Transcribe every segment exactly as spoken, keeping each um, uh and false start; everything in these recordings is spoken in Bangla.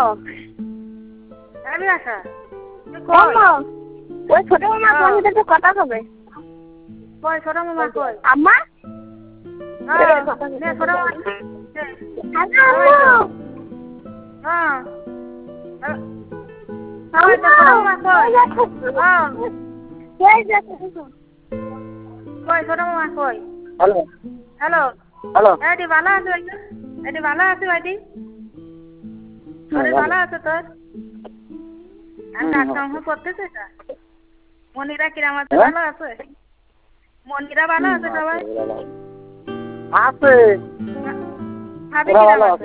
আমি আসা ওই ছোট মামা তোমার সাথে একটু কথা হবে। কই ছোট মামা কই? আম্মা হ্যাঁ নে ছোট মামা হ্যালো হ্যাঁ কই তো ছোট মামা কই? হ্যাঁ কই ছোট মামা কই? হ্যালো হ্যালো হ্যালো এটি ভালো আছে ভাইটি? এটি ভালো আছে ভাইটি? আরে ভালো আছে তোর? আমি ডাক্তার করতেছে না মনিরা কিরাম আছে ভালো আছে? মনিরা ভালো আছে সবাই? আছে ভাবি ওরা কিরাম ভালো আছে? আছে।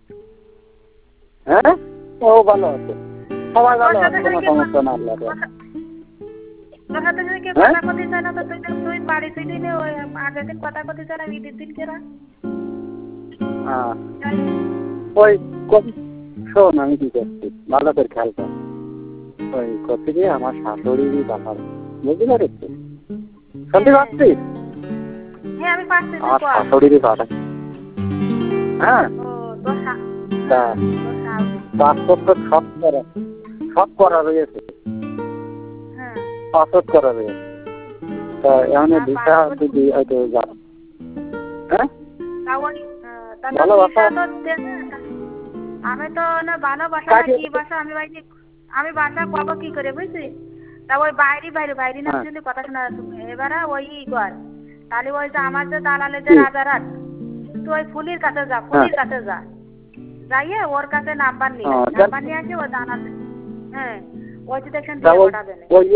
হ্যাঁ ও ভালো আছে, সবাই ভালো আছে, কোনো সমস্যা না। আল্লাহ তোর সাথে যদি কেউ কথা কথি চায় না তো তুই তুই বাড়ি ফিরি নে ওই আগের দিন কথা কথি চায় না ঈদের দিন কেরা হ্যাঁ ওই কবি শোন আমি কি করছি ভালো করে খেয়াল কর। ওই করছি কি আমার শাশুড়ি বাবার বুঝতে পারছি শুনতে পাচ্ছিস? হ্যাঁ আমি পাচ্ছি আমার শাশুড়িরই বাবা হ্যাঁ তোর তা পাসপোর্ট তো সব করা সব করা রয়েছে, হ্যাঁ পাসপোর্ট করা রয়েছে। তা এমনি ভিসা যদি হয়তো যাবে হ্যাঁ ভালো বাসা আমি তো না ভালো বাসা না কি বাসা আমি ভাই আমি বাসা পাবো কি করে বুঝছিস? তা ওই বাইরে বাইরে বাইরে না যদি কথা শোনা এবারে ওই কর তাহলে ওই যে আমার যে দালালে যে রাজারহাট তুই ওই ফুলির কাছে যা ফুলির কাছে যা যাইয়ে ওর কাছে নাম্বার নিয়ে নাম্বার নিয়ে আসে ও দালালে হ্যাঁ ওই যে দেখেন দিয়ে পাঠাবে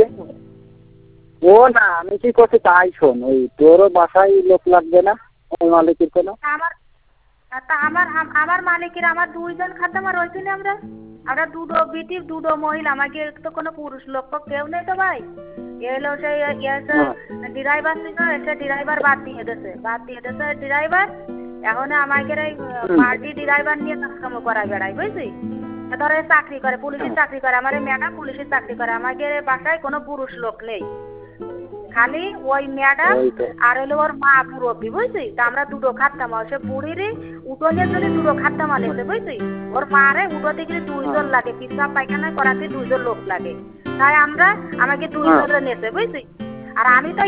ও না আমি কি করছি তাই শোন ওই তোরও বাসায় লোক লাগবে না ওই মালিকের কোনো আমার তা আমার আমার মালিকের আমার দুইজন খাদ্য রয়েছি না আমরা আমরা দুটো বিটি দুটো মহিলা আমাকে তো কোনো পুরুষ লোক তো কেউ নেই তো ভাই এলো সেই ড্রাইভার ছিল এসে ড্রাইভার বাদ দিয়ে দিয়েছে বাদ দিয়ে দিয়েছে ড্রাইভার এখন আমাকে এই পার্টি ড্রাইভার নিয়ে কাজ করা বেড়াই বুঝলি ধরে চাকরি করে পুলিশের চাকরি করে আমার ম্যাডাম পুলিশের চাকরি করে আমাকে বাসায় কোনো পুরুষ লোক নেই খালি ওই ম্যাডাম আর হলো ওর মা মুরব্বী বুঝলি তা আমরা দুটো খাটতাম সে বুড়িরই উঠোনে যদি দুটো খাটতাম আলেছে বুঝলি ওর মারে উঠোতে গেলে দুইজন লাগে পিসা পায়খানা করাতে দুইজন লোক লাগে তাই আমরা আমাকে দুইজন নেছে বুঝলি আর আমি তো